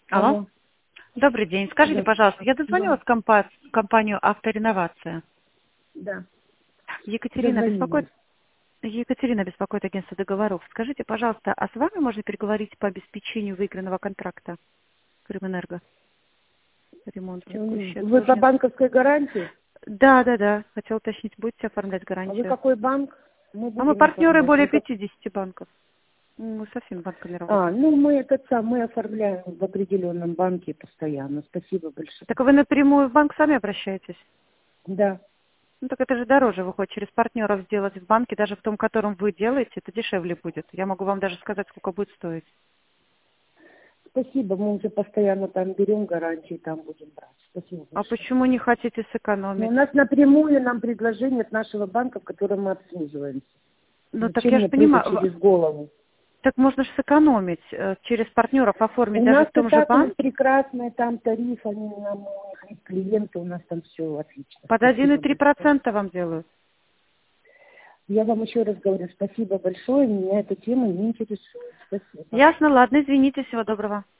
Алло. Алло. Добрый день. Скажите, Да. пожалуйста, я дозвонилась Да. в компанию «Автореновация». Да. Екатерина беспокоит, Дозвонились. Екатерина беспокоит агентство договоров. Скажите, пожалуйста, а с вами можно переговорить по обеспечению выигранного контракта Крымэнерго? Ремонт текущий, Вы по отложен. банковской гарантии? Да. Хотел уточнить, будете оформлять А вы гарантию? какой банк? Мы А мы будем партнеры оформлять. более Вы как... 50 банков. Мы со всеми банками работаем. мы оформляем в определенном банке постоянно. Спасибо большое. Так вы напрямую в банк сами обращаетесь? Да. Ну так это же дороже выходит через партнеров сделать в банке, даже в том, котором вы делаете, это дешевле будет. Я могу вам даже сказать, сколько будет стоить. Спасибо. Мы уже постоянно там берем гарантии, там будем брать. Спасибо А большое. почему не хотите Но у сэкономить? нас напрямую нам предложение от нашего банка, в котором мы обслуживаемся. Ну так Зачем я же мне прыгать понимаю, через голову? так можно же сэкономить, через партнеров оформить У даже нас в и том же так банке. прекрасный там тариф, они нам, у них есть клиенты, у нас там все отлично. Под Спасибо большое. 1,3% вам делают. Я вам еще раз говорю, спасибо большое, меня эта тема не интересует. Спасибо. Ясно, ладно, извините, всего доброго.